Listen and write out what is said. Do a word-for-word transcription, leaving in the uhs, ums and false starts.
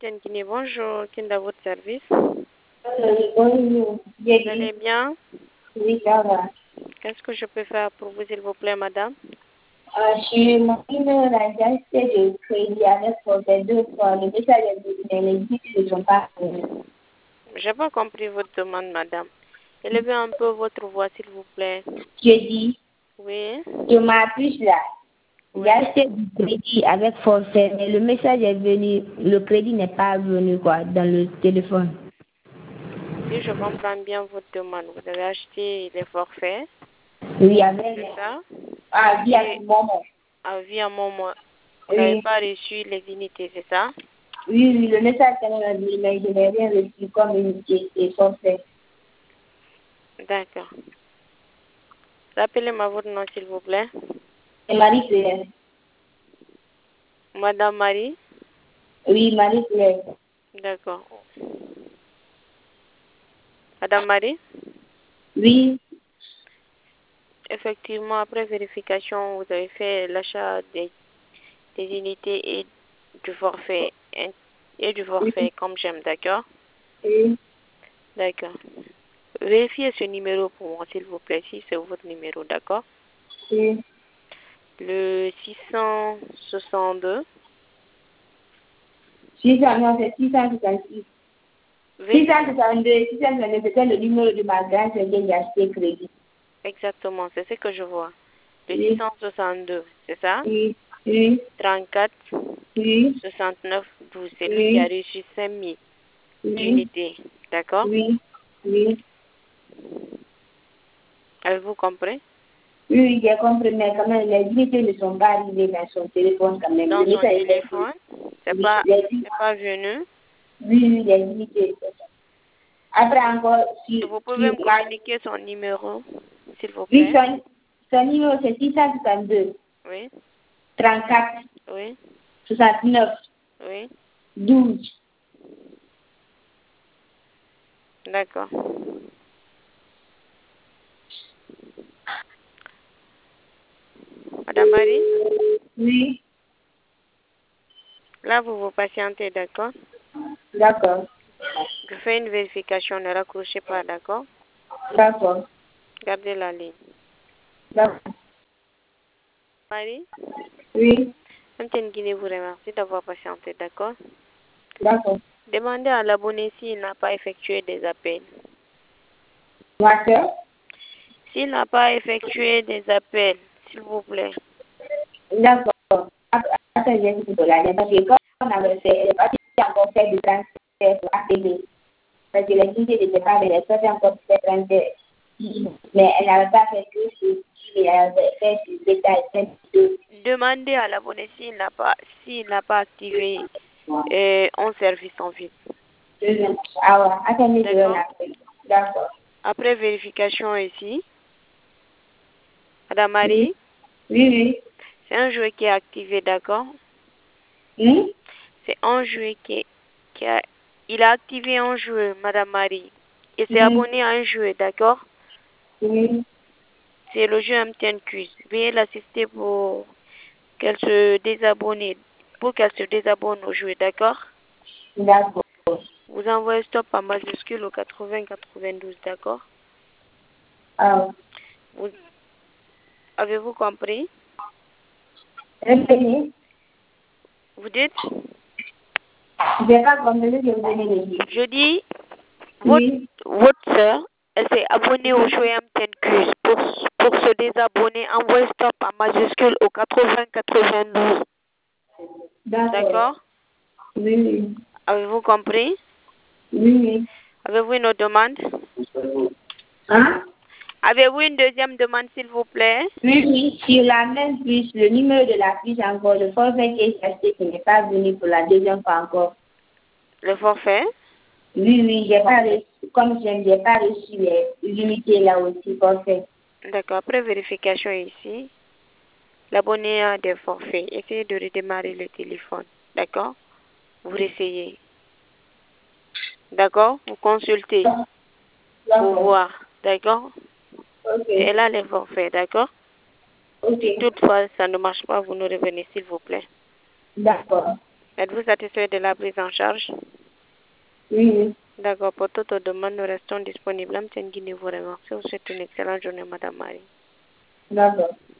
Tienguini, bonjour. Qui est à votre service? Euh, bonjour. Vous allez bien? Oui, ça va. Qu'est-ce que je peux faire pour vous, s'il vous plaît, madame? Euh, je suis mon l'agence de crédit avec Forfait deux fois. Le message est venu, mais les guides ne sont pas venus. Je n'ai pas compris votre demande, madame. Élevez un peu votre voix, s'il vous plaît. Je dis, Oui? je m'appuie là. Oui. J'ai acheté du crédit avec Forfait, mais le message est venu, le crédit n'est pas venu quoi, dans le téléphone. Si je comprends bien votre demande, vous avez acheté les forfaits, Oui, avec c'est ça? ah, via Et Momo. à vie un moment, vous n'avez Oui. pas reçu les unités, c'est ça? Oui, oui, le message est venu, mais je n'ai rien reçu comme unité et Forfait. D'accord. Rappelez-moi votre nom, s'il vous plaît. Et Marie-Claire. Madame Marie? Oui, Marie-Claire. D'accord. Madame Marie? Oui. Effectivement, après vérification, vous avez fait l'achat des, des unités et du forfait hein, et du forfait comme j'aime, d'accord? Oui. D'accord. Vérifiez ce numéro pour moi, s'il vous plaît, si c'est votre numéro, d'accord? Oui. Le six cent soixante-deux. six cents, non, c'est six cent soixante-six. Oui, six cent soixante-deux, six cent soixante-deux, c'était le numéro de ma grande sœur que j'ai acheté crédit. exactement, c'est ce que je vois. Le six Oui. cent soixante-deux, c'est ça? Oui. Oui. trente-quatre, Oui. soixante-neuf, douze. C'est lui qui a Oui. reçu cinq mille Oui. unités, d'accord? Oui. Oui. Avez-vous compris? Oui, oui, j'ai compris, mais quand même, les unités ne sont pas arrivées dans son téléphone quand même. Dans Le son message est venu. téléphone, c'est Oui, pas, les, c'est pas venu. oui, oui, les unités. Après encore, sur, Vous pouvez sur me ma... communiquer son numéro, s'il vous Oui, plaît? son, son numéro, c'est six cent soixante-deux, Oui, trente-quatre, oui, soixante-neuf, oui. douze. D'accord. Madame Marie, Oui, là, vous vous patientez, d'accord? d'accord. Je fais une vérification, ne raccrochez pas, d'accord? D'accord. Gardez la ligne. D'accord. Marie, Oui, M T N Guinée vous remercie d'avoir patienté, d'accord? d'accord. Demandez à l'abonné s'il n'a pas effectué des appels. Ma soeur? S'il n'a pas effectué des appels, s'il vous plaît. D'accord. Après, après, j'ai dit pour la parce que quand on avait fait, elle n'est pas encore fait du transfert pour A T B. Parce que les unités n'étaient pas, mais elle avait encore fait transfert. Mais elle n'avait pas fait que sur elle avait fait sur détail deux. Demandez à l'abonné s'il n'a pas, s'il n'a pas activé euh, un service en ville. Ah ouais, attendez, je vais D'accord? l'appeler. D'accord. Après vérification ici, Madame Oui, Marie, oui, oui. c'est un jouet qui est activé, d'accord? Hmm? C'est un jouet qui, qui a, il a activé un jouet, Madame Marie. Il s'est Oui, abonné à un jouet, d'accord? oui. C'est le jeu M T N Quiz. Veuillez l'assister pour qu'elle se désabonne, pour qu'elle se désabonne au jouet, d'accord? D'accord. Vous envoyez stop en majuscule au quatre-vingts quatre-vingt-douze, d'accord? Ah, Vous, avez-vous compris? répétez. Vous dites? Je n'ai pas compris ce que vous venez de dire. Je dis, votre, Oui. votre soeur, elle s'est abonnée au jouet M T N Quiz. Pour, pour se désabonner, envoyez stop en majuscule au quatre-vingts quatre-vingt-douze, D'accord. d'accord? Oui, oui. Avez-vous compris? Oui, oui. Avez-vous une autre demande? Hein? Avez-vous une deuxième demande, s'il vous plaît? Oui, oui. Sur la même puce, le numéro de la puce encore, le forfait qui est acheté qui n'est pas venu pour la deuxième fois encore. Le forfait? Oui, oui, j'ai pas reçu, comme je n'ai pas reçu les unités là aussi, forfait. D'accord. Après vérification ici, l'abonné a des forfaits. Essayez de redémarrer le téléphone. D'accord? Vous essayez. D'accord? Vous consultez pour D'accord. voir. D'accord? Ok. Et là, les forfaits. D'accord? Ok. Si toutefois ça ne marche pas, vous nous revenez, s'il vous plaît. D'accord. Êtes-vous satisfait de la prise en charge? Oui. D'accord. Pour toute demande, nous restons disponibles. M. Nguini vous remercie. Vous souhaite une excellente journée, Madame Marie. D'accord.